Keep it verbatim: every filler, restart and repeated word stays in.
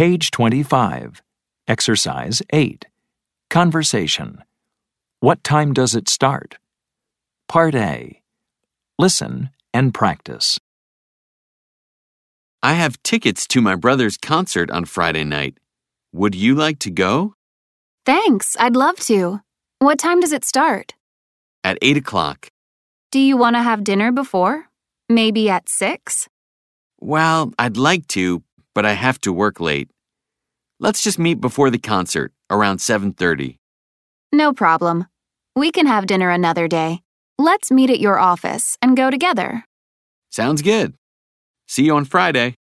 Page twenty-five. Exercise eight. Conversation. What time does it start? Part A. Listen and practice. I have tickets to my brother's concert on Friday night. Would you like to go? Thanks, I'd love to. What time does it start? At eight o'clock. Do you want to have dinner before? Maybe at six? Well, I'd like to, but I have to work late. Let's just meet before the concert, around seven thirty. No problem. We can have dinner another day. Let's meet at your office and go together. Sounds good. See you on Friday.